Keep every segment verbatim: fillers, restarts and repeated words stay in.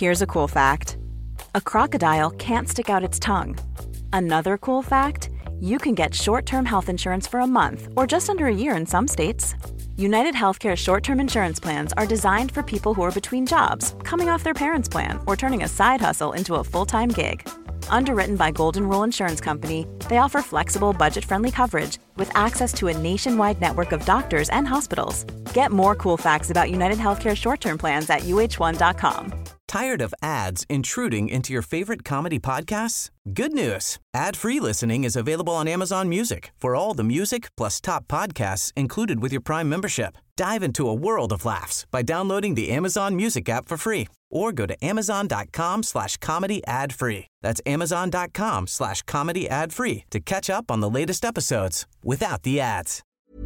Here's a cool fact. A crocodile can't stick out its tongue. Another cool fact, you can get short-term health insurance for a month or just under a year in some states. United Healthcare short-term insurance plans are designed for people who are between jobs, coming off their parents' plan, or turning a side hustle into a full-time gig. Underwritten by Golden Rule Insurance Company, they offer flexible, budget-friendly coverage with access to a nationwide network of doctors and hospitals. Get more cool facts about United Healthcare short-term plans at U H one dot com. Tired of ads intruding into your favorite comedy podcasts? Good news. Ad-free listening is available on Amazon Music for all the music plus top podcasts included with your Prime membership. Dive into a world of laughs by downloading the Amazon Music app for free or go to amazon.com slash comedy ad-free. That's amazon.com slash comedy ad-free to catch up on the latest episodes without the ads.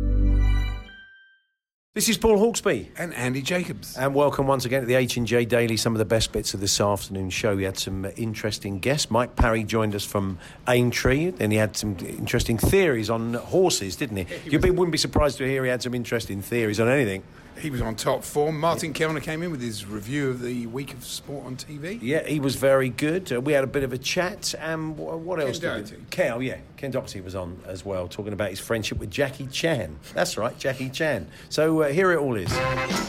This is Paul Hawksby. And Andy Jacobs. And welcome once again to the H and J Daily. Some of the best bits of this afternoon's show. We had some uh, interesting guests. Mike Parry joined us from Aintree. Then he had some interesting theories on horses, didn't he? You was... wouldn't be surprised to hear he had some interesting theories on anything. He was on top form. Martin Kellner came in with his review of the week of sport on T V. Yeah, he was very good. Uh, we had a bit of a chat. And um, what Ken else? Doherty. Did we... Ken, oh, yeah. Ken Doherty was on as well, talking about his friendship with Jackie Chan. That's right, Jackie Chan. So uh, here it all is.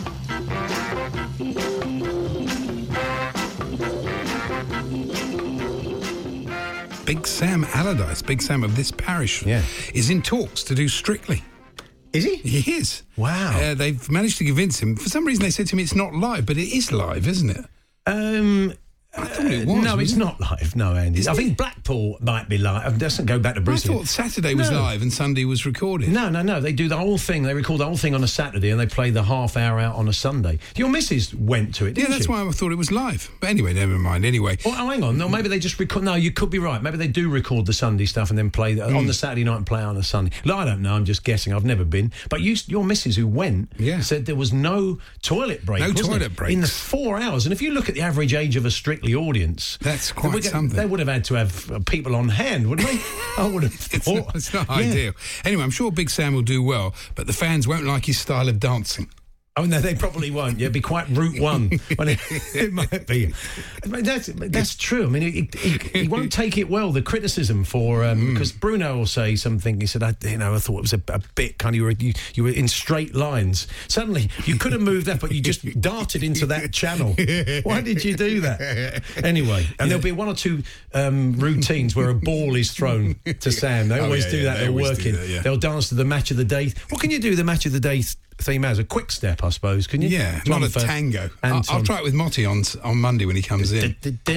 Big Sam Allardyce, Big Sam of this parish, yeah. is in talks to do Strictly. Is he? He is. Wow. Uh, they've managed to convince him. For some reason, they said to me it's not live, but it is live, isn't it? Um... I thought it was. No, it's it? not live. No, Andy. Isn't I think it? Blackpool might be live. It doesn't go back to Bristol. I thought Saturday was no. live and Sunday was recorded. No, no, no. They do the whole thing. They record the whole thing on a Saturday and they play the half hour out on a Sunday. Your missus went to it, didn't Yeah, that's she? why I thought it was live. But anyway, never mind. Anyway. Oh, oh, hang on. No, maybe they just record. No, you could be right. Maybe they do record the Sunday stuff and then play the, mm. on the Saturday night and play it on a Sunday. Look, I don't know. I'm just guessing. I've never been. But you, your missus who went yeah. said there was no toilet break. No toilet it? breaks. In the four hours. And if you look at the average age of a Strictly audience, that's quite would, something. They would have had to have uh, people on hand, wouldn't they? I would have thought. it's not, it's not yeah. ideal. Anyway, I'm sure Big Sam will do well, but the fans won't like his style of dancing. Oh, no, they probably won't. It'd be quite Route One. Well, it, it might be. But that's, that's true. I mean, he, he, he won't take it well, the criticism for... Because um, mm. Bruno will say something. He said, I, you know, I thought it was a, a bit kind of... You were, you, you were in straight lines. Suddenly, you could have moved that, but you just darted into that channel. Why did you do that? Anyway, and yeah. there'll be one or two um, routines where a ball is thrown to Sam. They always oh, yeah, do yeah, that. they They're working. That, yeah. They'll dance to the match of the day. What can you do the match of the day theme as? A quick step, I suppose, can you? Yeah, not a tango. I'll, I'll try it with Motti on on Monday when he comes in.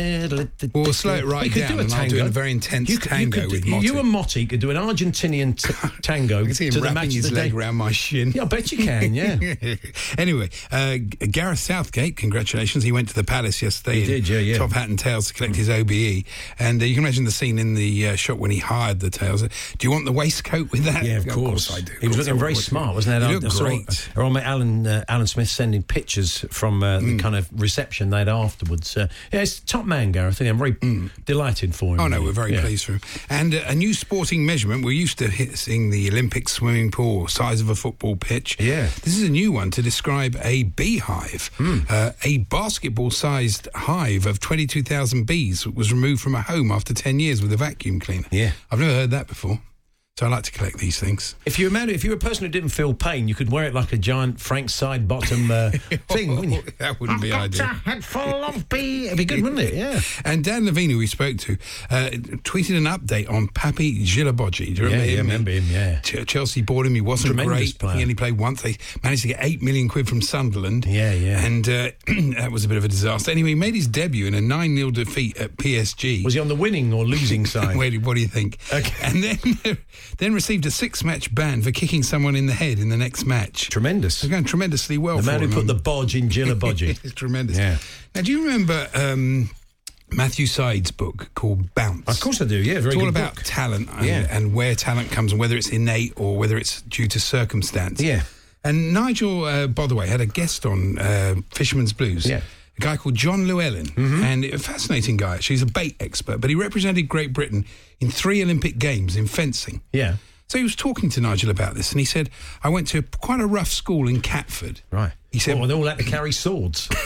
We'll slow it right down and I'll do a very intense you could, tango you could, with Motti. You and Motti could do an Argentinian t- tango I can see him to the wrapping match his of the leg day. around my shin. Yeah, I bet you can, yeah. Anyway, uh, Gareth Southgate, congratulations. He went to the Palace yesterday. He did, yeah, yeah. Top hat and tails to collect his O B E. And uh, you can imagine the scene in the uh, shot when he hired the tails. Do you want the waistcoat with that? Yeah, of, of course. course I do. He was looking very smart, wasn't He that? looked great. Our old mate Alan, uh, Alan Smith sending pictures from uh, mm. the kind of reception they had afterwards. Uh, yeah, it's top man, Gareth. I'm very mm. delighted for him. Oh, no, really. we're very yeah. pleased for him. And uh, a new sporting measurement. We're used to hit, seeing the Olympic swimming pool, size of a football pitch. Yeah. This is a new one to describe a beehive. Mm. Uh, a basketball-sized hive of twenty-two thousand bees was removed from a home after ten years with a vacuum cleaner. Yeah. I've never heard that before. So I like to collect these things. If you imagine, if you were a person who didn't feel pain, you could wear it like a giant Frank side bottom uh, thing, wouldn't you? That wouldn't I've be got ideal. a head full of bee. It'd be good, wouldn't it? Yeah. And Dan Levine, who we spoke to, uh, tweeted an update on Papi Gilaboggi. Do you remember yeah, him? Yeah, remember him, yeah. Ch- Chelsea bought him. He wasn't Tremendous great. player. He only played once. They managed to get eight million quid from Sunderland. Yeah, yeah. And uh, that was a bit of a disaster. Anyway, he made his debut in a nine nil defeat at P S G. Was he on the winning or losing side? Wait, what do you think? Okay. And then, then received a six-match ban for kicking someone in the head in the next match. Tremendous. They're going tremendously well the for man him. who put the bodge in Gilaboggi. It's tremendous. Yeah. Now, do you remember um, Matthew Syed's book called Bounce? Of course I do, yeah. Very it's all good about book. talent and, yeah. and where talent comes and whether it's innate or whether it's due to circumstance. Yeah. And Nigel uh, Bothaway had a guest on uh, Fisherman's Blues. Yeah. A guy called John Llewellyn, mm-hmm. and a fascinating guy. Actually, he's a bait expert, but he represented Great Britain in three Olympic Games in fencing. Yeah. So he was talking to Nigel about this, and he said, I went to quite a rough school in Catford. Right. He said, oh, and they all had to carry swords.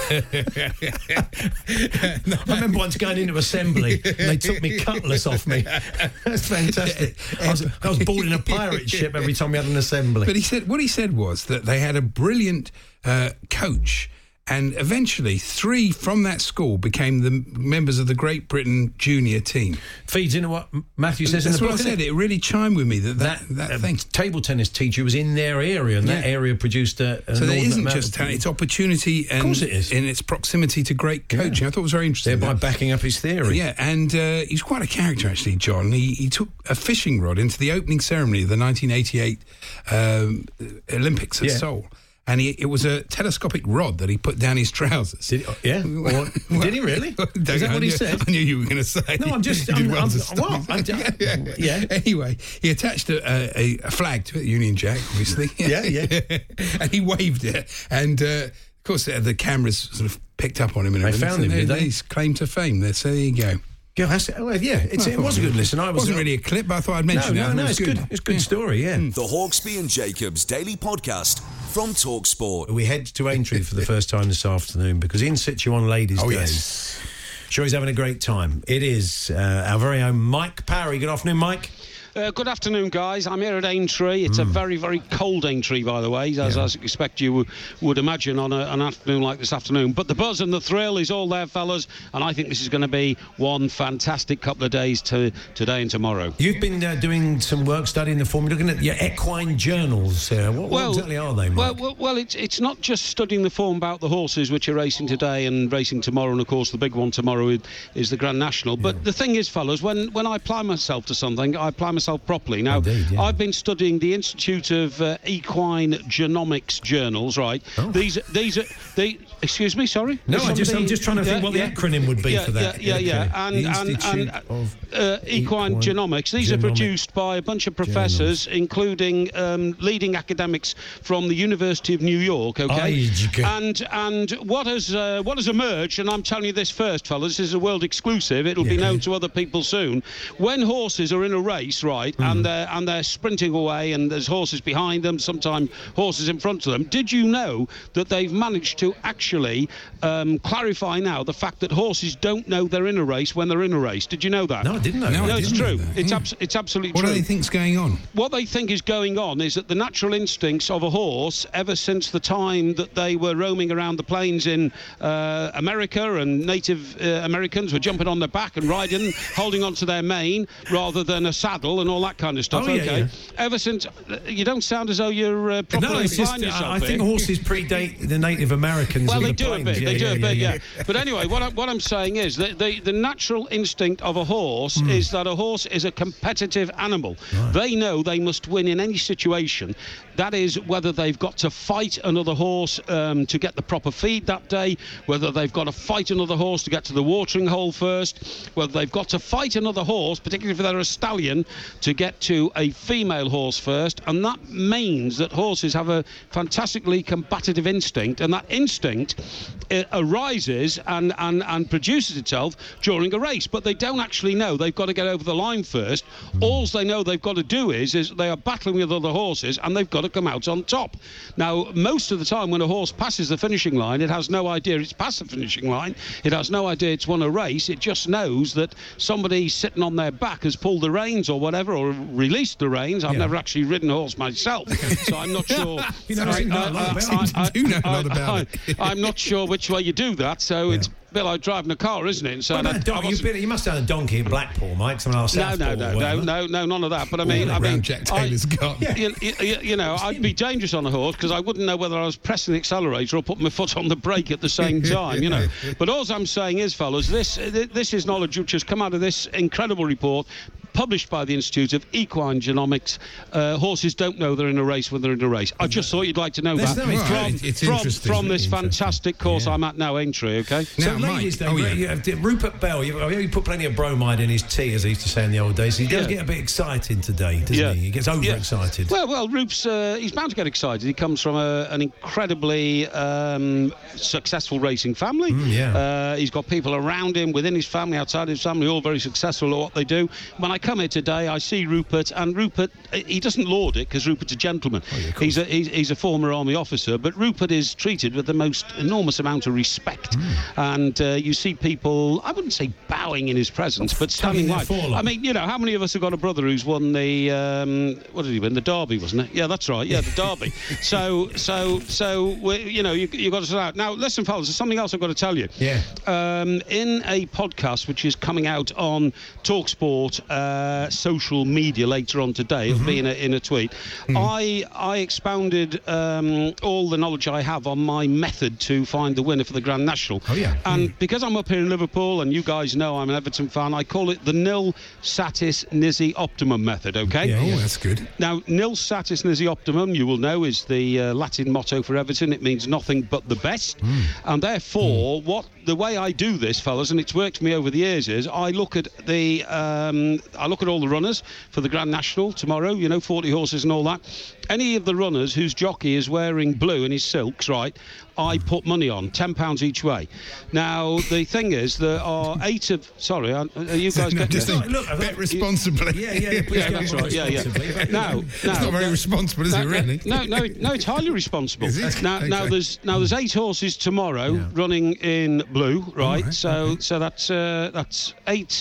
I remember once going into assembly and they took me cutlass off me. That's fantastic. I was, I was boarding a pirate ship every time we had an assembly. But he said what he said was that they had a brilliant uh, coach. And eventually, three from that school became the members of the Great Britain junior team. Feeds into what Matthew says That's in the book. That's what I said. It really chimed with me that that, that, that uh, thing. Table tennis teacher was in their area, and yeah. that area produced a. a so there isn't amount just talent; it's opportunity, and of course it is. In its proximity to great coaching. Yeah. I thought it was very interesting. Thereby backing up his theory. Yeah, and uh, he's quite a character actually, John. He he took a fishing rod into the opening ceremony of the nineteen eighty-eight um, Olympics at yeah. Seoul. And he, it was a telescopic rod that he put down his trousers. Did he, yeah? Well, did he really? Is that I what knew, he said? I knew you were going to say. No, I'm just... I'm, I'm, what? I'm, yeah, yeah. yeah. Anyway, he attached a, a, a flag to it, Union Jack, obviously. yeah, yeah. And he waved it. And, uh, of course, the cameras sort of picked up on him. And they found him, did they? He's claimed to fame there, so there you go. Yeah, that's, well, yeah it's, it was a good listen. I was, wasn't really a clip, but I thought I'd mention no, it. No, no, it it's good. good. It's a good yeah. story, yeah. The Hawksbee and Jacobs Daily Podcast from TalkSport. We head to Aintree for the first time this afternoon because in situ on Ladies' oh, Day. Yes. Sure, he's having a great time. It is uh, our very own Mike Parry. Good afternoon, Mike. Uh, good afternoon, guys. I'm here at Aintree. It's mm. a very, very cold Aintree, by the way, as, yeah. as I expect you w- would imagine on a, an afternoon like this afternoon. But the buzz and the thrill is all there, fellas, and I think this is going to be one fantastic couple of days to today and tomorrow. You've been uh, doing some work studying the form, looking at your equine journals. Uh, what, well, what exactly are they, Mike? Well, well, well it's, it's not just studying the form about the horses, which are racing today and racing tomorrow, and, of course, the big one tomorrow is, is the Grand National. But yeah. the thing is, fellas, when, when I apply myself to something, I apply myself properly. Now, Indeed, yeah. I've been studying the Institute of uh, Equine Genomics journals, right? Oh. These, these are the. Excuse me, sorry. No, I just, I'm just trying to yeah, think what yeah. the acronym would be yeah, for that. Yeah, yeah, okay. yeah. And, and, and of uh, Equine, Equine Genomics. These Genomic are produced by a bunch of professors, journals. including um, leading academics from the University of New York. Okay. Oh, and and what has uh, what has emerged, and I'm telling you this first, fellas, this is a world exclusive. It'll yeah. be known to other people soon. When horses are in a race, right, mm. and they're and they're sprinting away, and there's horses behind them, sometimes horses in front of them. Did you know that they've managed to actually um, clarify now the fact that horses don't know they're in a race when they're in a race? Did you know that? No, I didn't know. No, that. no I it's didn't true. It's abs- it's absolutely what true. What do they think's going on? What they think is going on is that the natural instincts of a horse, ever since the time that they were roaming around the plains in uh, America, and Native uh, Americans were jumping on their back and riding, holding onto their mane rather than a saddle and all that kind of stuff. Oh, yeah, okay. Yeah. Ever since, uh, you don't sound as though you're uh, properly no, it's just, yourself I, I think horses predate the Native Americans. Well, they the do plains. a bit. Yeah, they do yeah, a bit, yeah. yeah. yeah. But anyway, what, I, what I'm saying is that the, the natural instinct of a horse mm. is that a horse is a competitive animal. Right. They know they must win in any situation. That is, whether they've got to fight another horse um, to get the proper feed that day, whether they've got to fight another horse to get to the watering hole first, whether they've got to fight another horse, particularly if they're a stallion, to get to a female horse first. And that means that horses have a fantastically combative instinct, and that instinct it arises and, and, and produces itself during a race. But they don't actually know they've got to get over the line first. Mm. All they know they've got to do is, is they are battling with other horses, and they've got to come out on top. Now, most of the time when a horse passes the finishing line, it has no idea it's past the finishing line. It has no idea it's won a race. It just knows that somebody sitting on their back has pulled the reins or whatever, or released the reins. I've yeah. never actually ridden a horse myself, so I'm not sure. You know, I, I, I, do know a lot about I, it. I'm not sure which way you do that, so yeah. it's a bit like driving a car, isn't it? So well, no, don- you, been, you must have had a donkey at Blackpool, Mike. Someone else. No, no, no, no, no, no, none of that. But I mean, I mean, Jack Taylor's I, got. Yeah. You, you, you know, I'd be dangerous on a horse because I wouldn't know whether I was pressing the accelerator or putting my foot on the brake at the same time. You know. But all I'm saying is, fellas, this this is knowledge which has come out of this incredible report published by the Institute of Equine Genomics. Uh, horses don't know they're in a race when they're in a race. I just thought you'd like to know There's that no, from, it's, it's from, from this fantastic course yeah. I'm at now, Aintree, okay? So, now, ladies, Mike, though, oh, yeah. you have, Rupert Bell, you, you put plenty of bromide in his tea, as he used to say in the old days. He does yeah. get a bit excited today, doesn't yeah. he? He gets overexcited. Yeah. Well, well, Roop's, uh, he's bound to get excited. He comes from a, an incredibly um, successful racing family. Mm, yeah. Uh, he's got people around him, within his family, outside his family, all very successful at what they do. When I come here today, I see Rupert, and Rupert, he doesn't laud it because Rupert's a gentleman. Oh, yeah, he's, a, he's, he's a former army officer, but Rupert is treated with the most enormous amount of respect. Mm. And uh, you see people, I wouldn't say bowing in his presence, but standing wide. I mean, you know, how many of us have got a brother who's won the, um, what did he win? The Derby, wasn't it? Yeah, that's right. Yeah, the Derby. so, so, so, we, you know, you, you've got to sort out. Now, listen, fellas, there's something else I've got to tell you. Yeah. Um, in a podcast which is coming out on TalkSport uh, social media later on today, it'll mm-hmm. be in a, in a tweet, mm-hmm. I, I expounded um, all the knowledge I have on my method to find the winner for the Grand National. Oh, yeah. And mm. because I'm up here in Liverpool, and you guys know I'm an Everton fan, I call it the nil satis nisi optimum method, OK? Yeah, oh, yeah. that's good. Now, nil satis nisi optimum, you will know, is the uh, Latin motto for Everton. It means nothing but the best. Mm. And therefore, mm. what the way I do this, fellas, and it's worked for me over the years, is I look at the um, I look at all the runners for the Grand National tomorrow, you know, forty horses and all that. Any of the runners whose jockey is wearing blue in his silks, right, I put money on, ten pounds each way. Now, the thing is, there are eight of... Sorry, are, are you guys no, getting just this? think, look, bet responsibly. Yeah, yeah, yeah, that's right, yeah, yeah. Now, now, it's not very now, responsible, is now, it, really? No, no, no, it's highly responsible. Is it? Now, okay. now, there's now there's eight horses tomorrow yeah. running in blue, right? right so, okay. so that's uh, that's eight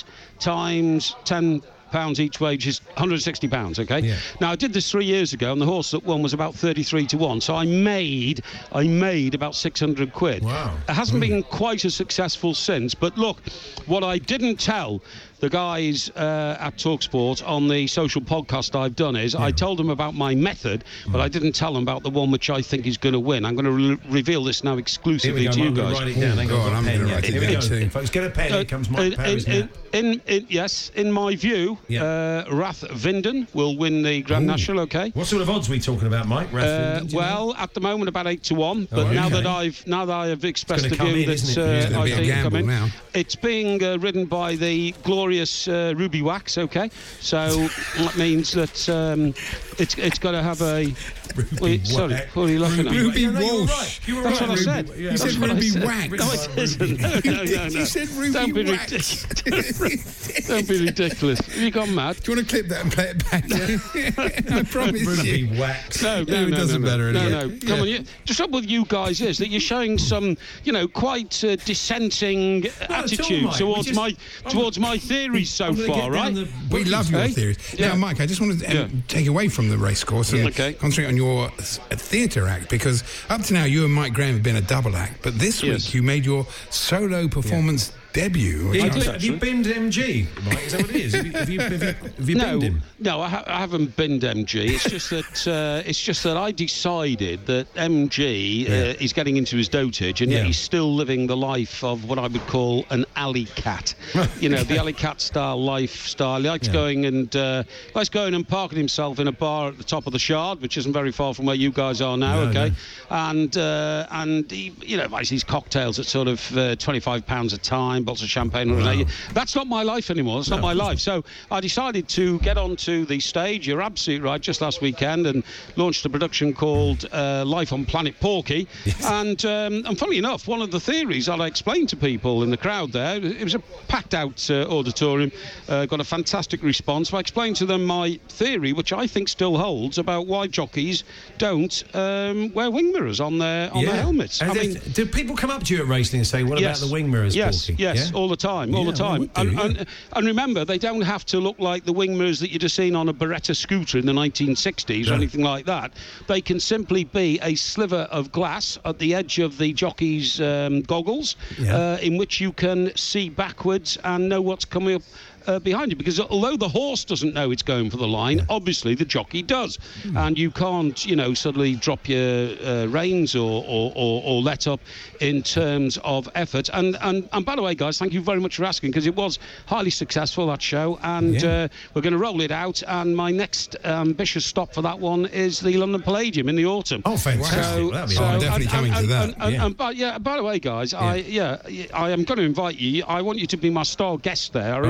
times ten pounds each way, which is one hundred sixty pounds, okay? Yeah. Now, I did this three years ago, and the horse that won was about thirty-three to one, so I made I made about six hundred quid. Wow. It hasn't mm. been quite as successful since, but look, what I didn't tell the guys uh, at TalkSport on the social podcast I've done is yeah. I told them about my method, but mm. I didn't tell them about the one which I think is going to win. I'm going to re- reveal this now exclusively to you I'm guys. Write it down. Oh, God, I'm going to write Here it down too. too. Folks, get a pen. Uh, Here comes Mike in, Parry's in, in, in, yes, in my view, yeah. uh, Rath Vinden will win the Grand Ooh. National, okay? What sort of odds are we talking about, Mike? Rath Uh, Vinden, well, know? at the moment, about eight to one. But oh, now okay. that I've now that I have expressed the come view in, that isn't it? uh, It's gonna I be a think gamble come in, now. it's being uh, ridden by the glorious uh, Ruby Wax. Okay, so that means that um, it's it's got to have a. Ruby Wait, sorry, Wax. what are you looking Ruby at? Ruby No, no, you were Walsh. right. You were That's right. what I Ruby- said. yeah, You that's said what I Ruby said. Wax. No, it isn't. No, no, no, no. You said Ruby Don't be Wax. ridiculous. Don't be ridiculous. Have you gone mad? Do you want to clip that and play it back? I promise Ruby you. Wax. No, no, No, it no, doesn't no, matter no, anyway. no, no. Come on, you, the trouble with you guys is that you're showing some, you know, quite uh, dissenting No, attitude Mike. towards We just- my I'm towards my theories so I'm gonna far, get down right? the We bookies. love your Eh? theories. Yeah. Now, Mike, I just wanted to um, Yeah. take away from the racecourse and Okay. concentrate on your s- theatre act, because up to now you and Mike Graham have been a double act, but this Yes. week you made your solo performance debut. which Yeah, I have, was- you, have you binned M G, Mike? Is that what it is? Have you, have you, have you, have you No, binned him? no, I, ha- I haven't binned M G. It's just that uh, it's just that I decided that M G uh, Yeah. is getting into his dotage, and Yeah. yet he's still living the life of what I would call an alley cat. You know, the alley cat style lifestyle. He likes Yeah. going and uh, likes going and parking himself in a bar at the top of the Shard, which isn't very far from where you guys are now. No, okay, no. and uh, and he, you know, buys these cocktails at sort of uh, twenty-five pounds a time, bottles of champagne. Wow. That's not my life anymore. That's No, not my of course life. So I decided to get onto the stage. You're absolutely right. Just last weekend, and launched a production called uh, Life on Planet Porky. Yes. And um, and funnily enough, one of the theories that I explained to people in the crowd there, it was a packed-out uh, auditorium, uh, got a fantastic response. I explained to them my theory, which I think still holds, about why jockeys don't um, wear wing mirrors on their on their helmets. And I then- mean. do people come up to you at racing and say, "What Yes. about the wing mirrors, Yes, Porky?" yes, Yeah? all the time, all Yeah, the time. well, we do, and, yeah. and, and remember, they don't have to look like the wing mirrors that you'd have seen on a Beretta scooter in the nineteen sixties or No. anything like that. They can simply be a sliver of glass at the edge of the jockey's um, goggles, Yeah. uh, in which you can see backwards and know what's coming up uh, behind you. Because although the horse doesn't know it's going for the line, obviously the jockey does. Hmm. And you can't, you know, suddenly drop your uh, reins or, or, or, or let up in terms of effort. And, and, and by the way, guys, thank you very much for asking, because it was highly successful, that show. And Yeah. uh, we're going to roll it out. And my next ambitious stop for that one is the London Palladium in the autumn. Oh, fantastic! So, That'd be so- Oh, I'm nice. definitely and- coming and- to that. And, and, Yeah. and, but yeah, by the way, guys, I yeah, I am going to invite you. I want you to be my star guest there. I really wow. do.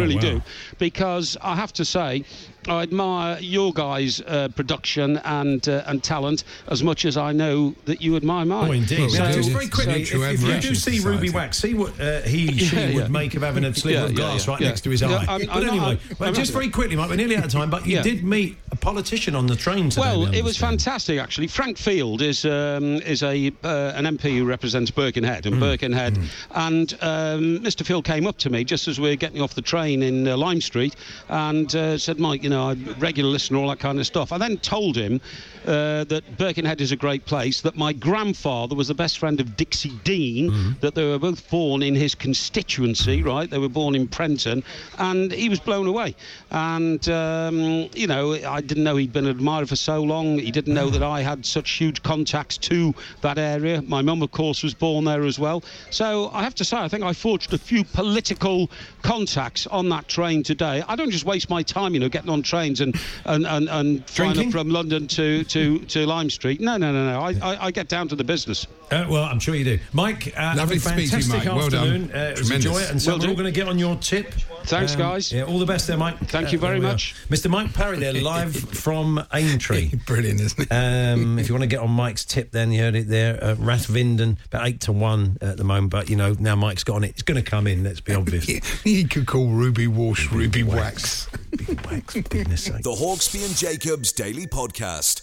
because I have to say, I admire your guys' uh, production and uh, and talent as much as I know that you admire mine. Oh, indeed. Well, So, so- just very quickly, so- if, if you do Admiration see Society. Ruby Wax, see what uh, he, she Yeah, yeah. would make of having a sliver Yeah, of yeah, glass yeah, right yeah. next to his Yeah, eye. I'm- but I'm- anyway, I'm- well, I'm- just very quickly, Mike, we're nearly out of time, but you Yeah. did meet a politician on the train today. Well, we it was understand. fantastic, actually. Frank Field is um, is a uh, an M P who represents Birkenhead, and mm. Birkenhead, mm. and um, Mister Field came up to me just as we were getting off the train in uh, Lime Street, and uh, said, "Mike, you know, I'm a regular listener, all that kind of stuff." I then told him uh, that Birkenhead is a great place, that my grandfather was the best friend of Dixie Dean, mm. that they were both born in his constituency, right? They were born in Prenton, and he was blown away. And um, you know, I didn't know he'd been an admirer for so long. He didn't know that I had such huge contacts to that area. My mum, of course, was born there as well. So I have to say, I think I forged a few political contacts on that train today. I don't just waste my time, you know, getting on trains and and, and, and flying up from London to, to, to Lime Street. No, no, no, no. I, I, I get down to the business. Uh, well, I'm sure you do. Mike, uh, Lovely have a to speak to you, fantastic Mike. Well done. afternoon. Uh, it was Tremendous. enjoy it. And so Will we're do. all going to get on your tip. Thanks, Um, guys. Yeah, all the best there, Mike. Thank you very there we are. much. Mister Mike Parry there, live from Aintree. Brilliant, isn't it? Um, if you want to get on Mike's tip, then you heard it there. Uh, Rathvinden, about eight to one at the moment. But, you know, now Mike's got on it. It's going to come in, let's be obvious. Yeah, you could call Ruby Walsh Ruby Wax. Ruby Wax, for goodness sake. The Hawksby and Jacobs Daily Podcast.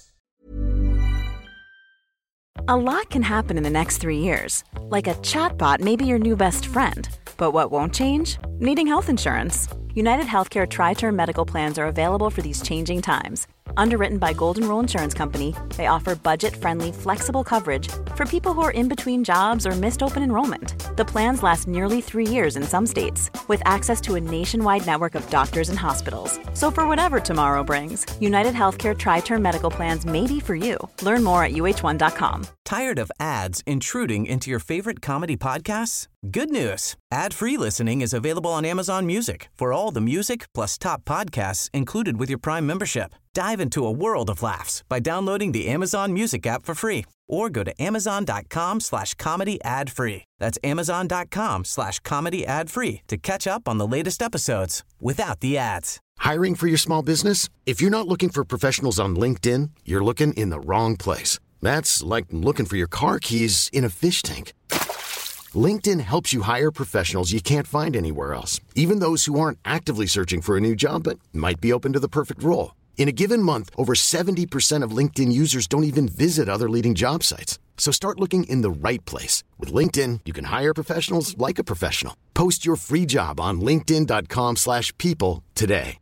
A lot can happen in the next three years. Like a chatbot may be your new best friend. But what won't change? Needing health insurance. United Healthcare Tri-Term Medical Plans are available for these changing times. Underwritten by Golden Rule Insurance Company, they offer budget-friendly, flexible coverage for people who are in between jobs or missed open enrollment. The plans last nearly three years in some states, with access to a nationwide network of doctors and hospitals. So for whatever tomorrow brings, United Healthcare Tri-Term Medical Plans may be for you. Learn more at U H one dot com. Tired of ads intruding into your favorite comedy podcasts? Good news. Ad-free listening is available on Amazon Music for all the music plus top podcasts included with your Prime membership. Dive into a world of laughs by downloading the Amazon Music app for free or go to amazon.com slash comedy ad free. That's amazon.com slash comedy ad free to catch up on the latest episodes without the ads. Hiring for your small business? If you're not looking for professionals on LinkedIn, you're looking in the wrong place. That's like looking for your car keys in a fish tank. LinkedIn helps you hire professionals you can't find anywhere else, even those who aren't actively searching for a new job but might be open to the perfect role. In a given month, over seventy percent of LinkedIn users don't even visit other leading job sites. So start looking in the right place. With LinkedIn, you can hire professionals like a professional. Post your free job on linkedin.com slash people today.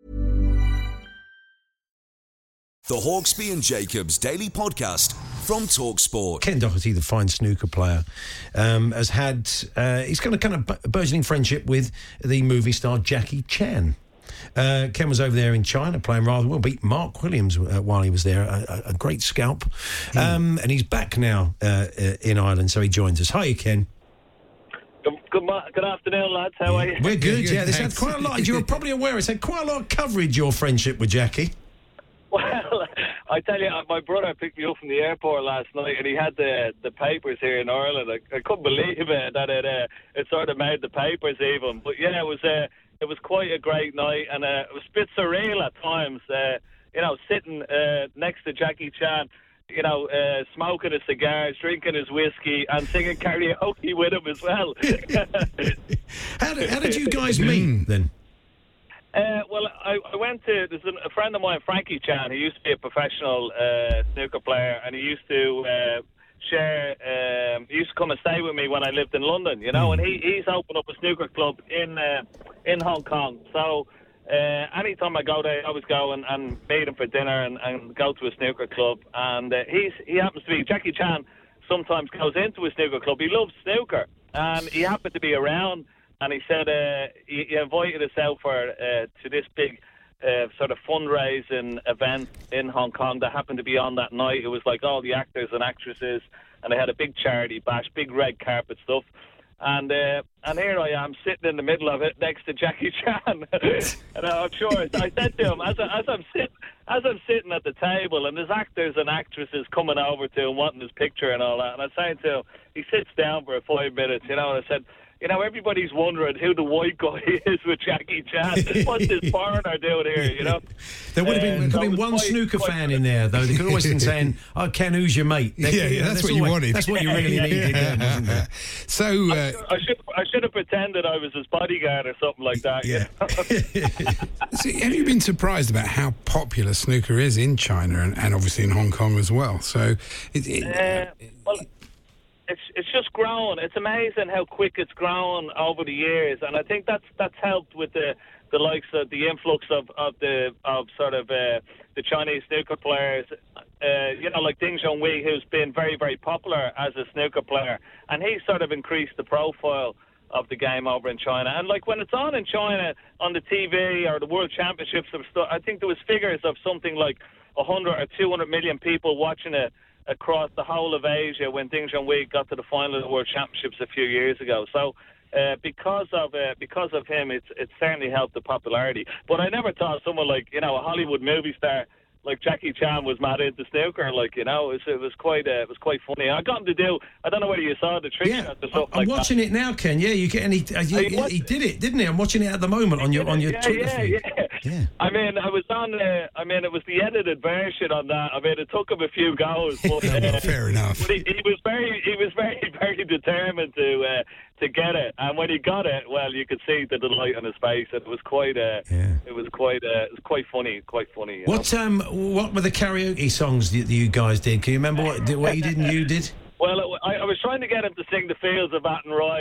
The Hawksby and Jacobs Daily Podcast from TalkSport. Ken Doherty, the fine snooker player, um, has had... Uh, he's got a kind of bu- burgeoning friendship with the movie star Jackie Chan. Uh, Ken was over there in China playing rather well, beat Mark Williams uh, while he was there, a, a, a great scalp. Um, and he's back now uh, uh, in Ireland, so he joins us. Hi, Ken. Good, good, mo- good afternoon, lads. How are you? We're good, good, yeah. This had thanks. quite a lot, you were probably aware, it's had quite a lot of coverage, your friendship with Jackie. Well, I tell you, my brother picked me up from the airport last night, and he had the the papers here in Ireland. I, I couldn't believe it that it uh, it sort of made the papers even. But yeah, it was uh, it was quite a great night, and uh, it was a bit surreal at times. Uh, you know, sitting uh, next to Jackie Chan, you know, uh, smoking his cigars, drinking his whiskey, and singing karaoke with him as well. how, did, how did you guys meet then? Uh, well, I, I went to, there's a friend of mine, Frankie Chan, who used to be a professional uh, snooker player, and he used to uh, share, um, he used to come and stay with me when I lived in London, you know, and he, he's opened up a snooker club in uh, in Hong Kong. So uh, anytime I go there, I always go and, and meet him for dinner and, and go to a snooker club. And uh, he's he happens to be, Jackie Chan sometimes goes into a snooker club. He loves snooker, and he happened to be around. And he said uh, he, he invited us out for uh, to this big uh, sort of fundraising event in Hong Kong that happened to be on that night. It was like all the actors and actresses, and they had a big charity bash, big red carpet stuff. And uh, and here I am sitting in the middle of it next to Jackie Chan. And I'm sure I said to him as, I, as I'm sitting as I'm sitting at the table, and there's actors and actresses coming over to him wanting his picture and all that. And I said to him, he sits down for five minutes, you know, and I said, you know, everybody's wondering who the white guy is with Jackie Chan. What's this foreigner doing here, you know? There would have been, Uh, could so have been it was one quite- snooker quite fan good. in there, though. They could always been saying, "Oh, Ken, who's your mate?" They Yeah, could- yeah, that's what always- you wanted. That's what you really needed, yeah, wasn't it? So, uh, I should I should have pretended I was his bodyguard or something like that. Yeah. so have you been surprised about how popular snooker is in China and, and obviously in Hong Kong as well? So, it, it, Uh, well, it's it's just grown. It's amazing how quick it's grown over the years, and I think that's that's helped with the the likes of the influx of, of the of sort of uh, the Chinese snooker players. Uh, you know, like Ding Junhui, who's been very very popular as a snooker player, and he's sort of increased the profile of the game over in China. And like when it's on in China on the T V or the World Championships or stuff, I think there was figures of something like one hundred or two hundred million people watching it across the whole of Asia when Ding Junhui got to the final of the World Championships a few years ago. So uh, because of uh, because of him, it's it's certainly helped the popularity. But I never thought someone like, you know, a Hollywood movie star like Jackie Chan was mad into snooker. Like, you know, it was, it was quite uh, it was quite funny. I got him to do. I don't know whether you saw the trick Yeah, shots or I'm something like watching that. it now, Ken. Yeah, you get and he, uh, Are you he, watching he did it, didn't he? I'm watching it at the moment on your on your yeah, Twitter yeah, feed. yeah, Yeah. I mean, I was on. Uh, I mean, it was the edited version on that. I mean, it took him a few goes, but uh, fair enough. But he, he was very, he was very, very determined to uh, to get it. And when he got it, well, you could see the delight on his face. It was quite. Uh, Yeah. It was quite. Uh, it was quite funny. Quite funny. You What know? um what were the karaoke songs that you guys did? Can you remember what what you did and you did? Well, it, I, I was trying to get him to sing "The Fields of Athenry,"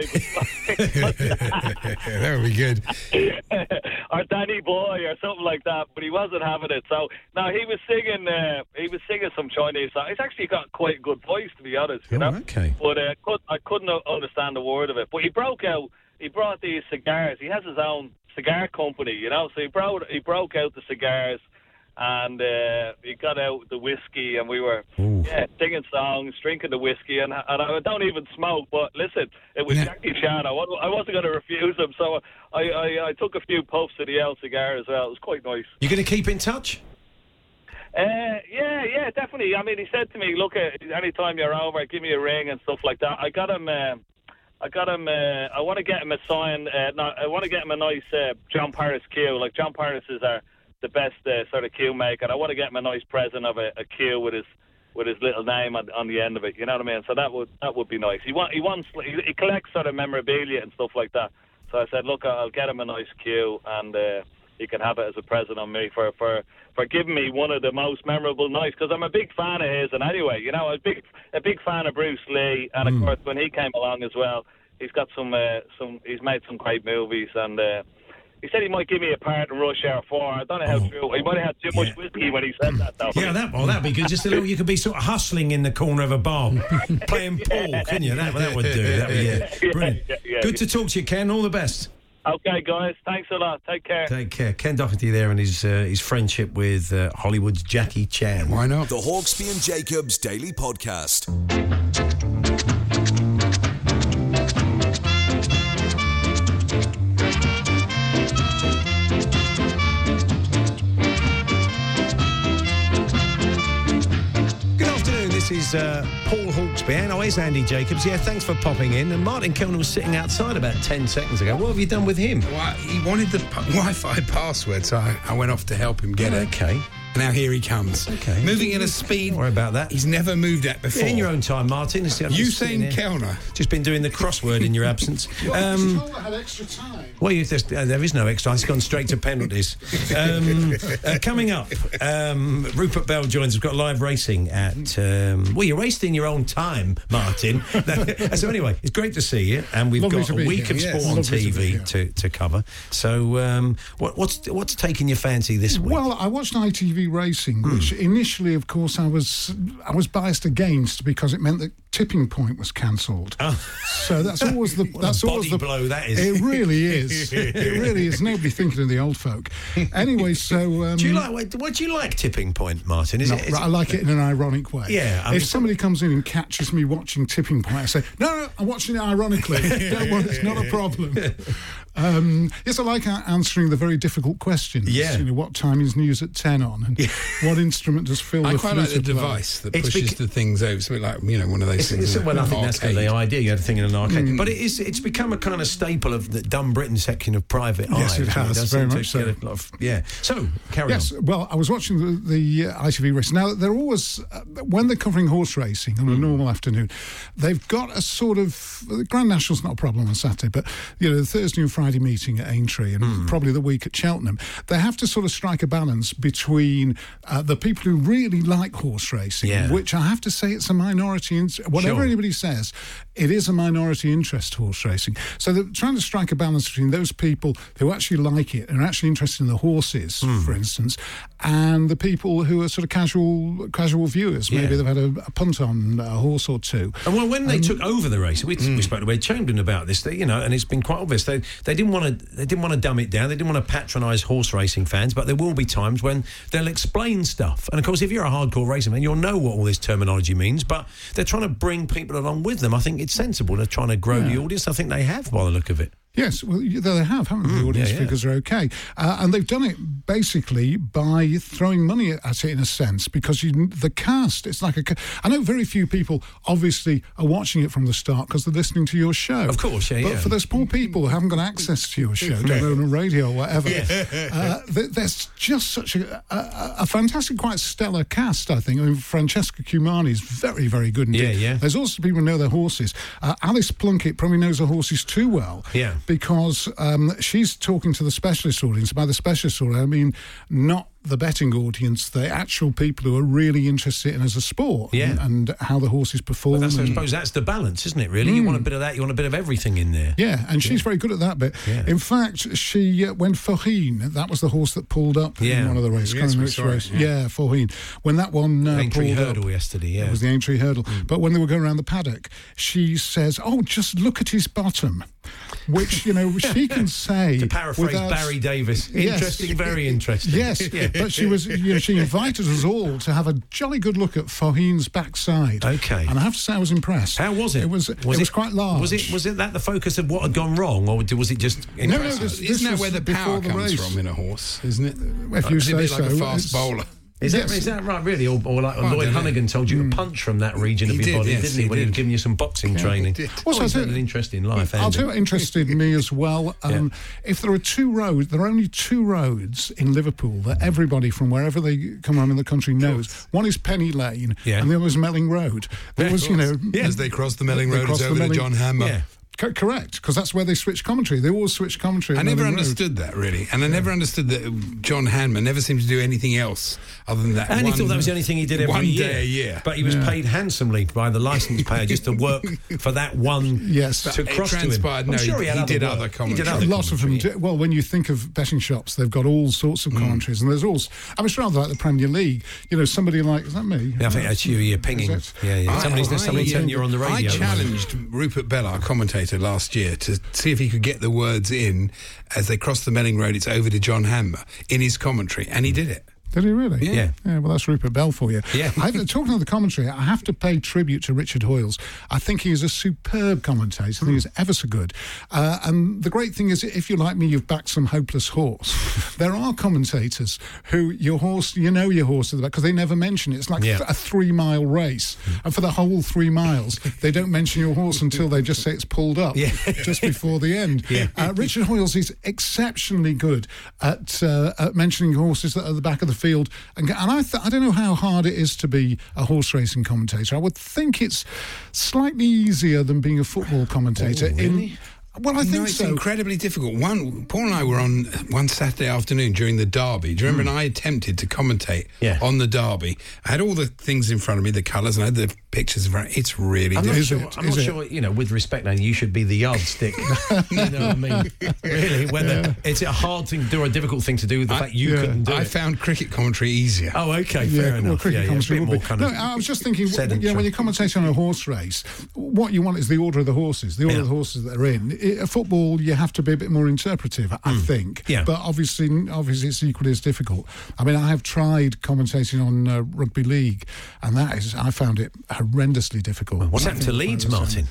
that would be good. or Danny Boy or something like that, but he wasn't having it. So no, he was singing. Uh, he was singing some Chinese song. He's actually got quite a good voice, to be honest. You Oh, know. okay. But uh, could, I couldn't understand a word of it. But he broke out. He brought these cigars. He has his own cigar company, you know. So he broke. He broke out the cigars. And uh, he got out the whiskey, and we were yeah, singing songs, drinking the whiskey, and, and I don't even smoke. But listen, it was Yeah. Jackie Chan. I, wa- I wasn't going to refuse him, so I, I, I took a few puffs of the old cigar as well. It was quite nice. You going to keep in touch? Uh, yeah, yeah, definitely. I mean, he said to me, "Look, uh, anytime you're over, give me a ring and stuff like that." I got him. Uh, I got him. Uh, I want to get him a sign. Uh, no, I want to get him a nice uh, John Paris cue. Like John Paris is our the best uh, sort of cue maker. I want to get him a nice present of a, a cue with his with his little name on, on the end of it. You know what I mean? So that would that would be nice. He want he wants he, he collects sort of memorabilia and stuff like that. So I said, look, I'll get him a nice cue, and uh, he can have it as a present on me for for for giving me one of the most memorable nights, because I'm a big fan of his. And anyway, you know, a big a big fan of Bruce Lee, and of course when he came along as well, he's got some uh, some he's made some great movies, and. Uh, He said he might give me a part in Rush Hour four. I don't know how Oh, true. He might have had too yeah. much whiskey when he said that, though. Yeah, that well, that'd be good. Just a little. You could be sort of hustling in the corner of a bar, playing pool, couldn't you? That, that would do. That would, yeah. Brilliant. Yeah, yeah, Good yeah. to talk to you, Ken. All the best. Okay, guys. Thanks a lot. Take care. Take care. Ken Doherty there and his uh, his friendship with uh, Hollywood's Jackie Chan. Why not? The Hawksby and Jacobs Daily Podcast. Good afternoon. This is uh, Paul Hawksby. And oh, it's Andy Jacobs. Yeah, thanks for popping in. And Martin Kelner was sitting outside about ten seconds ago. What have you done with him? Well, he wanted the p- Wi-Fi password, so I, I went off to help him get it. Okay. Now here he comes. Okay. Moving at a speed. Don't worry about that. He's never moved at before. Yeah, in your own time, Martin. It's- I'm just sitting Usain here. Kellner. Just been doing the crossword in your absence. Um, I had extra time. well, you just, uh, there is no extra. It's gone straight to penalties. Um, uh, coming up, um, Rupert Bell joins us. We've got live racing at... Um, well, you raced in your own time, Martin. So anyway, it's great to see you. And we've Lovely got to a be week here. of Yes, sport on lovely T to V be here. to, to cover. So um, what, what's what's taking your fancy this week? Well, I watched I T V Racing, which initially, of course, I was I was biased against because it meant that Tipping Point was cancelled. Oh. So that's always the What a that's always body the blow that is. It really is. It really is. Nobody thinking of the old folk. Anyway, so um, do you like what, what do you like Tipping Point, Martin? Is no, it? Is I like it in an ironic way. Yeah, I mean- if somebody comes in and catches me watching Tipping Point, I say, no, no, I'm watching it ironically. Don't worry, it's not a problem. Um, yes, I like a- answering the very difficult questions. Yeah. You know, what time is news at ten on, and what instrument does Phil I the quite like the flute play? device that It's pushes beca- the things over. Something like, you know, one of those It's, things. it's, in well, I an think that's kind of the arcade. idea. You had a thing in an arcade, Mm. but it is. It's become a kind of staple of the Dumb Britain section of Private Yes, Eye. it has, does very seem to much so. get a lot of- yeah. So carry Yes, on. well, I was watching the, the uh, I T V race. Now, they're always, uh, when they're covering horse racing on a normal afternoon, they've got a sort of, the Grand National's not a problem on Saturday, but, you know, the Thursday and Friday meeting at Aintree and probably the week at Cheltenham, they have to sort of strike a balance between uh, the people who really like horse racing, Yeah. which I have to say it's a minority, in- whatever Sure. anybody says, it is a minority interest, horse racing. So they're trying to strike a balance between those people who actually like it and are actually interested in the horses, for instance, and the people who are sort of casual casual viewers. Maybe Yeah. they've had a, a punt on a horse or two. And well, when they Um, took over the race, we, we spoke to Wade Chamberlain about this. They, you know, and it's been quite obvious they they didn't want to they didn't want to dumb it down. They didn't want to patronise horse racing fans, but there will be times when they'll explain stuff. And of course, if you're a hardcore racing fan, you'll know what all this terminology means. But they're trying to bring people along with them. I think it's sensible. They're trying to grow the audience. I think they have, by the look of it. Yes, well, y- they have, haven't they? The audience yeah, yeah. figures are okay. Uh, and they've done it basically by throwing money at it in a sense, because you, the cast, it's like a... ca- I know very few people obviously are watching it from the start because they're listening to your show. Of course, yeah, But yeah. for those poor people who haven't got access to your show, don't own a radio or whatever, uh, th- there's just such a, a, a fantastic, quite stellar cast, I think. I mean, Francesca Cumani is very, very good indeed. Yeah, yeah. There's also people who know their horses. Uh, Alice Plunkett probably knows her horses too well. Yeah. Because um, she's talking to the specialist audience. By the specialist audience, I mean not the betting audience, the actual people who are really interested in as a sport, Yeah. and, and how the horses perform. But that's, I and- suppose that's the balance, isn't it, really? You want a bit of that, you want a bit of everything in there. yeah, and she's very good at that bit. Yeah. In fact, she uh, when Faugheen, that was the horse that pulled up Yeah. in one of the races. Yes, Can't remember we which saw it, race. yeah. Yeah, Faugheen. When that one uh, Aintree pulled hurdle up, yesterday, yeah. it was the Aintree hurdle. But when they were going around the paddock, she says, "Oh, just look at his bottom," which you know she can say. To paraphrase without- Barry Davis. Yes. Interesting, very interesting. Yes, but she was. You know, she invited us all to have a jolly good look at Faugheen's backside. Okay. and I have to say I was impressed. How was it? It was. it was quite large. Was it? Was it that the focus of what had gone wrong, or was it just No, no, impressive? this- Isn't that was where the before power the comes race. from in a horse, isn't it? If you It's a say bit like so, a fast it's- bowler. Is that, Yes. is that right, really? Or, or like Well, I Lloyd don't know. Hunnigan told you to punch from that region He of your did, body, yes, didn't he? he When he was did. giving you some boxing training. did. Also, Also, he's I had tell- an interesting life, I'll Andy. tell you what interested me as well. Um, If there are two roads, there are only two roads in Liverpool that everybody from wherever they come from in the country knows. One is Penny Lane, Yeah. and the other is Melling Road. There was, you know, As they cross the Melling They Road, cross it's the over to Melling- John Hammer. Yeah. Co- correct, because that's where they switch commentary. They always switch commentary. I at never Melling Road. understood that, really. And I never understood that John Hanman never seemed to do anything else other than that. And one, he thought that was the only thing he did every one year. day a year. But he was Yeah. paid handsomely by the licence payer just to work for that one Yes. to It cross to him. transpired, I'm no, sure he- he, had he other did work. other He did commentary. other A lot of them commentary. do. Well, when you think of betting shops, they've got all sorts of commentaries, and there's also. I mean, it's rather like the Premier League. You know, somebody like is that me? Yeah, I think that's you. You're pinging. Is it? Yeah, yeah. I- Somebody's I- somebody I- telling you're on the radio. I at the moment. challenged Rupert Bell, our commentator, last year to see if he could get the words in as they cross the Melling Road. It's over to John Hammer in his commentary, and he did it. Did he really? Yeah. Yeah, well, that's Rupert Bell for you. Yeah. I, talking of the commentary, I have to pay tribute to Richard Hoyles. I think he is a superb commentator. I think he's ever so good. Uh, and the great thing is, if you're like me, you've backed some hopeless horse. There are commentators who your horse, you know your horse, because they never mention it. It's like Yeah. th- a three-mile race. And for the whole three miles, they don't mention your horse until they just say it's pulled up Yeah. just before the end. Yeah. Uh, Richard Hoyles is exceptionally good at, uh, at mentioning horses that are at the back of the field. And, and I, th- I don't know how hard it is to be a horse racing commentator. I would think it's slightly easier than being a football commentator. Oh, really? In Well, I think no, it's so. incredibly difficult. One, Paul and I were on one Saturday afternoon during the Derby. Do you remember? And I attempted to commentate Yeah. on the Derby. I had all the things in front of me, the colours, and I had the pictures in front. It's really I'm not difficult. sure. it? I'm Is not it? sure. You know, with respect, now you should be the yardstick. You know what I mean? Really, whether it's a hard thing to do or a difficult thing to do with the I- fact you yeah. couldn't do I it. found cricket commentary easier. Oh, okay, Yeah, fair well, enough. cricket yeah, yeah, a commentary bit would more be- kind no, of. I was just thinking, you know, sedentary. when you're commentating on a horse race, what you want is the order of the horses, the order Yeah. of the horses that are in. I- a football, you have to be a bit more interpretive, I think. Yeah. But obviously, obviously, it's equally as difficult. I mean, I have tried commentating on uh, rugby league, and that is, I found it horrendously difficult. What's I happened to think Leeds, I was, um, Martin?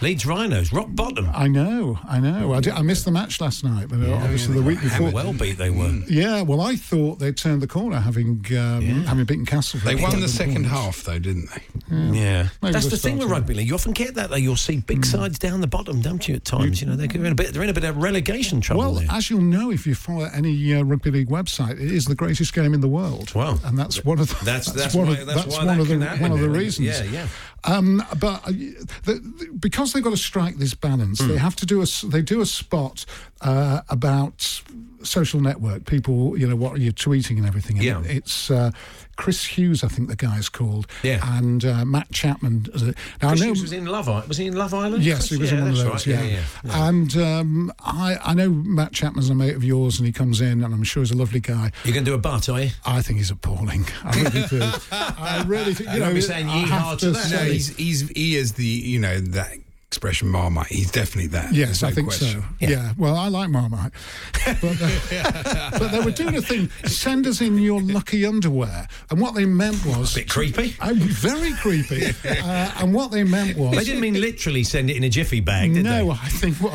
Leeds Rhinos, rock bottom. I know, I know. I, did, I missed the match last night, but Yeah, obviously yeah, the week before. How well beat they were. Yeah, well, I thought they'd turned the corner, having um, Yeah. having beaten Castleford. They won the Points. second half, though, didn't they? Yeah. Yeah, Maybe that's they're the thing with starting. rugby league. You often get that though. You'll see big sides down the bottom, don't you? At times, you know, they're in a bit. They're in a bit of relegation trouble. Well, there. as you'll know if you follow any uh, rugby league website, it is the greatest game in the world. Wow. And that's one of the That's- that's one why- of, that's that's why one that of the can happen one of the there, reasons. yeah, yeah. Um, but uh, the, the, because they've got to strike this balance, Hmm. they have to do a s- they do a spot uh, about social network people. You know what you're tweeting and everything. And Yeah. it- it's uh, Chris Hughes, I think the guy's called. Yeah. And uh, Matt Chapman. uh, Now Chris I know Hughes was in Love Island. Was he in Love Island? Yes, Chris? he was yeah, in one of that's those. right. Yeah, yeah, yeah. And um, I, I know Matt Chapman's a mate of yours, and he comes in, and I'm sure he's a lovely guy. You're going to do a butt, are you? I think he's appalling. I really do. I really think. You You know, won't be saying I yeehaw have to to that, No, say- he's, he's he is the you know that expression Marmite. He's definitely that. Yes, There's no I think question. so. Yeah. Well, I like Marmite. But, uh, but they were doing a thing, send us in your lucky underwear. And what they meant was... Bit creepy. Uh, very creepy. uh, and what they meant was... They didn't mean literally send it in a jiffy bag, did no, they? I think what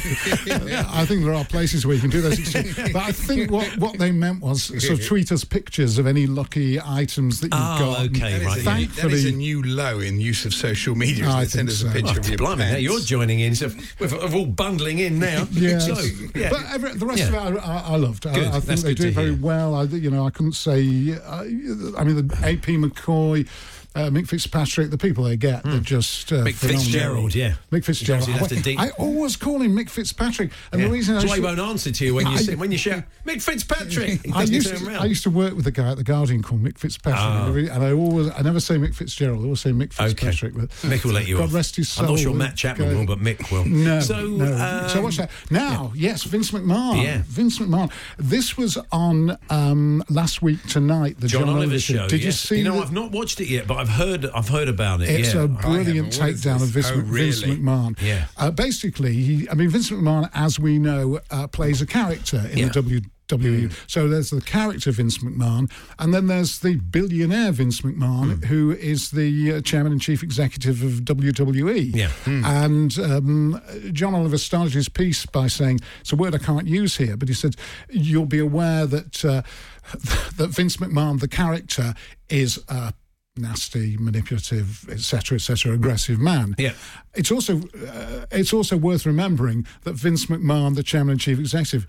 I think there are places where you can do those. But I think what, what they meant was sort of tweet us pictures of any lucky items that you've Oh, got. And okay, That is, right. a, yeah. that is a Thankfully, new low in use of social media. I Isn't it? Send think us so. a picture Oh, of your blimey, now pants. you're joining in. So we're, we're all bundling in now. yeah. So, yeah. But every, the rest Yeah. of it, I, I, I loved. I, Good. I think That's they good do to it very hear. well. I, you know, I couldn't say. Uh, I mean, the A P McCoy. Uh, Mick Fitzpatrick, the people they get, they're just uh, Mick phenomenal. Fitzgerald, yeah. Mick Fitzgerald. He's obviously left a deep- I always call him Mick Fitzpatrick, and Yeah. the reason That's I why he should- won't answer to you when you I- say, when you shout Mick Fitzpatrick. He I doesn't used, turn to, round. I used to work with a guy at the Guardian called Mick Fitzpatrick, Ah. and I always, I never say Mick Fitzgerald, I always say Mick Fitzpatrick. But Mick will let you God off. rest his soul. I'm not sure Matt Chapman Go- will, but Mick will. No, So, no. um, so watch that. Now, yes, Vince McMahon. Yeah. Vince McMahon. This was on um, last week tonight. The John, John, Oliver show. Did you yes. see? You know, the- I've not watched it yet, but I've heard. I've heard about it. It's yeah. a brilliant haven't. What is takedown of this? Vince, Oh, Vince really? McMahon. Yeah. Uh, basically, he, I mean, Vince McMahon, as we know, uh, plays a character in Yeah. the W W E. So there's the character Vince McMahon, and then there's the billionaire Vince McMahon, who is the uh, chairman and chief executive of W W E. Yeah. And um, John Oliver started his piece by saying, it's a word I can't use here, but he said, you'll be aware that uh, that Vince McMahon, the character, is a nasty, manipulative, et cetera, et cetera, aggressive man. Yeah. It's also uh, it's also worth remembering that Vince McMahon, the chairman and chief executive,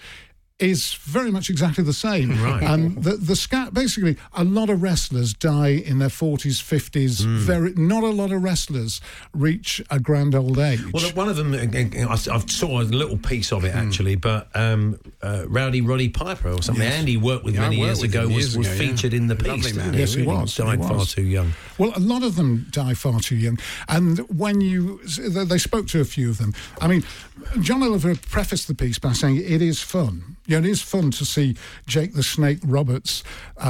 is very much exactly the same. Right. And the the scat basically a lot of wrestlers die in their forties, fifties. Hmm. Very not a lot of wrestlers reach a grand old age. Well, one of them, uh, uh, I I saw a little piece of it actually, but um, uh, Rowdy Roddy Piper or something. Yes. Andy worked with Yeah, I many worked years with ago. him Was, years was ago, yeah. featured in the Lovely piece. man. didn't Yes, he Really was, he Died far was. too young. Well, a lot of them die far too young. And when you, they spoke to a few of them. I mean, John Oliver prefaced the piece by saying it is fun. You know, it is fun to see Jake the Snake Roberts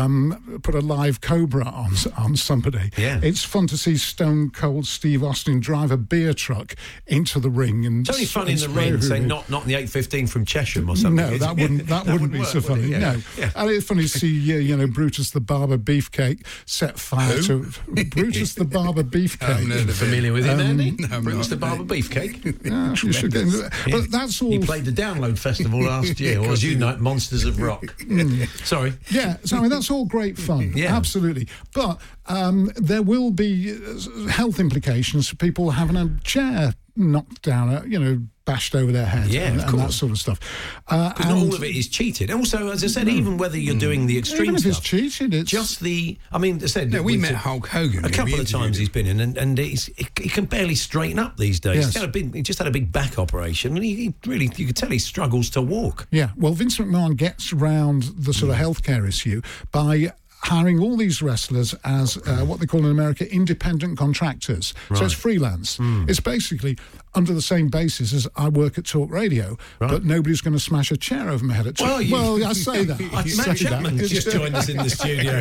um, put a live cobra on on somebody. Yeah. It's fun to see Stone Cold Steve Austin drive a beer truck into the ring. And It's only fun in and the spray ring, say everybody. not not the eight fifteen from Chesham or something. No, is that it? wouldn't that, wouldn't be work, so would it? funny. Yeah. No, Yeah. and it's funny to see uh, you know Brutus the Barber Beefcake set fire to Brutus the Barber Beefcake. no, no. Familiar with him, Andy? no, I'm Bruce not. the Barber Beefcake. Yeah, you should get into that. But that's all. He played the Download Festival last year, or as you know, Monsters of Rock. Sorry. Yeah, so I mean that's all great fun, Yeah. absolutely. But um, there will be uh, health implications for people having a chair knocked down, uh, you know, bashed over their head, Yeah, and, of and that course. sort of stuff. Uh, Because not and all of it is cheated. Also, as I said, even whether you're doing the extreme even if it's stuff, cheated, it's just the. I mean, I said No, we we've met said- Hulk Hogan. A We couple of interviewed times him. he's been in, and, and he's, he, he can barely straighten up these days. Yes. He's had a big, he just had a big back operation, and he, he really, you could tell he struggles to walk. Yeah, well, Vince McMahon gets round the sort of healthcare issue by hiring all these wrestlers as uh, what they call in America independent contractors. So it's freelance. It's basically under the same basis as I work at Talk Radio, but nobody's going to smash a chair over my head at Talk. Well, you- well I say that. I Matt say Chapman that. just joined us in the studio.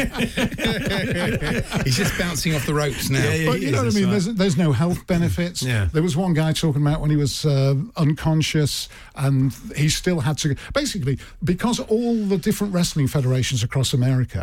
He's just bouncing off the ropes now. Yeah, yeah. But He you know is, what I mean? that's There's, there's no health benefits. Yeah. There was one guy talking about when he was uh, unconscious and he still had to... Basically, because all the different wrestling federations across America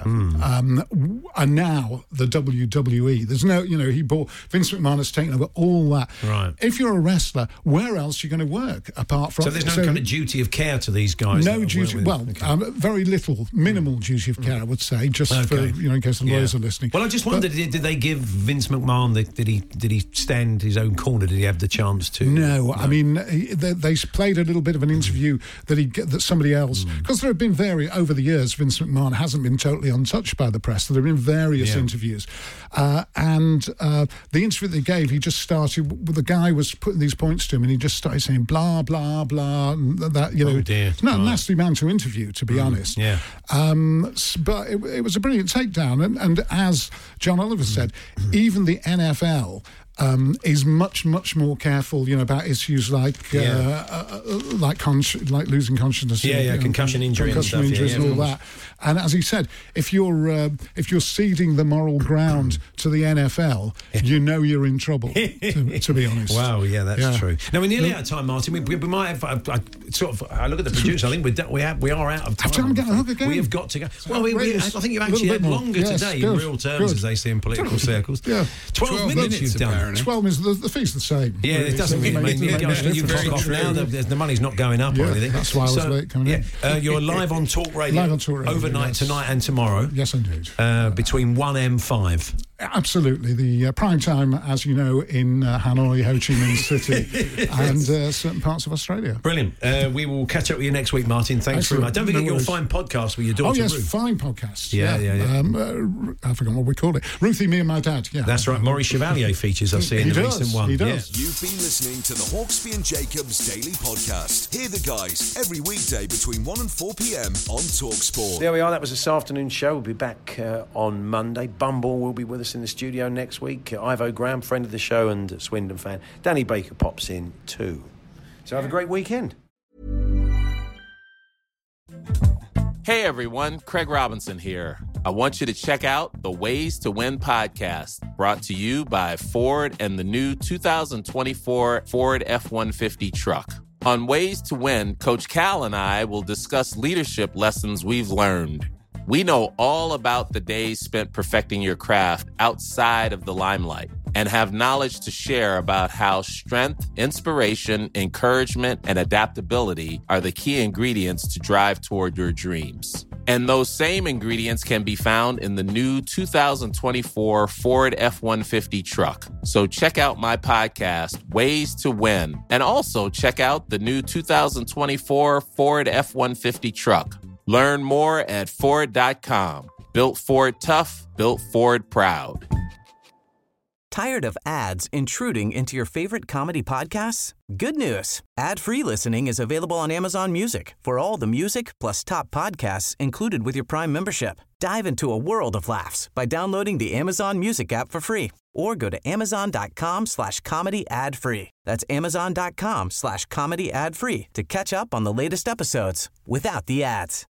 Mm. Um, and now the W W E. There's no, you know, he bought, Vince McMahon has taken over all that. Right. If you're a wrestler, where else are you going to work apart from... So there's no so, kind of duty of care to these guys? No duty, well, okay. um, very little, minimal duty of care, I would say, just okay. for, you know, in case the lawyers yeah. are listening. Well, I just wondered, but, did, did they give Vince McMahon, the, did he did he stand his own corner? Did he have the chance to? No, no. I mean, he, they, they played a little bit of an interview that he that somebody else, because mm. there have been very, over the years, Vince McMahon hasn't been totally untouched by the press. There have been various yeah. interviews. Uh, and uh, the interview they gave, he just started, the guy was putting these points to him and he just started saying blah, blah, blah, and that, you know. Oh dear. It's not right. a nasty man to interview, to be mm. honest. Yeah. Um, but it, it was a brilliant takedown. And, and as John Oliver said, mm. even the N F L Um, is much, much more careful, you know, about issues like yeah. uh, uh, like con- like losing consciousness, yeah, yeah, know, concussion injury, concussion and, stuff, injuries yeah, yeah, and all that. And as he said, if you're uh, if you're ceding the moral ground to the N F L, you know you're in trouble. to, to be honest. Wow, yeah, that's yeah. true. Now we're nearly out of time, Martin. We, we, we might have. I, I, sort of. I look at the producer. I think we're we have, we are out of time. Have to get the hook again. We have got to go. Well, we, we, I think you've actually had longer yes, today good, in real terms, good. as they say in political circles. Yeah, twelve, twelve minutes, minutes you've done. Twelve minutes. The, the fee's the same. Yeah, it doesn't really mean you can clock off now. The, the money's not going up yeah, or anything. That's why I was so, late coming yeah. in. Uh, you're live on Talk Radio. Live on Talk Radio overnight yes. tonight and tomorrow. Yes, indeed. Uh, between one and five. Absolutely. The uh, prime time, as you know, in uh, Hanoi, Ho Chi Minh City, and uh, certain parts of Australia. Brilliant. Uh, we will catch up with you next week, Martin. Thanks very much. Don't forget no your fine podcast with your daughter. Oh, yes, Ruth. fine podcast. Yeah, yeah, yeah. yeah. Um, uh, I forgot what we call it. Ruthie, Me and My Dad. Yeah, that's right. Maurice Chevalier features us in he the does, recent one. He does. Yeah. You've been listening to the Hawksby and Jacobs Daily Podcast. Hear the guys every weekday between one and four p.m. on TalkSport. There we are. That was this afternoon show. We'll be back uh, on Monday. Bumble will be with us in the studio next week. Uh, Ivo Graham, friend of the show and Swindon fan. Danny Baker pops in too. So have a great weekend. Hey everyone, Craig Robinson here. I want you to check out the Ways to Win podcast, brought to you by Ford and the new two thousand twenty-four Ford F one fifty truck. On Ways to Win, Coach Cal and I will discuss leadership lessons we've learned. We know all about the days spent perfecting your craft outside of the limelight and have knowledge to share about how strength, inspiration, encouragement, and adaptability are the key ingredients to drive toward your dreams. And those same ingredients can be found in the new two thousand twenty-four Ford F one fifty truck. So check out my podcast, Ways to Win, and also check out the new two thousand twenty-four Ford F one fifty truck. Learn more at Ford dot com. Built Ford tough, built Ford proud. Tired of ads intruding into your favorite comedy podcasts? Good news. Ad-free listening is available on Amazon Music for all the music plus top podcasts included with your Prime membership. Dive into a world of laughs by downloading the Amazon Music app for free or go to amazon.com slash comedy ad free. That's amazon.com slash comedy ad free to catch up on the latest episodes without the ads.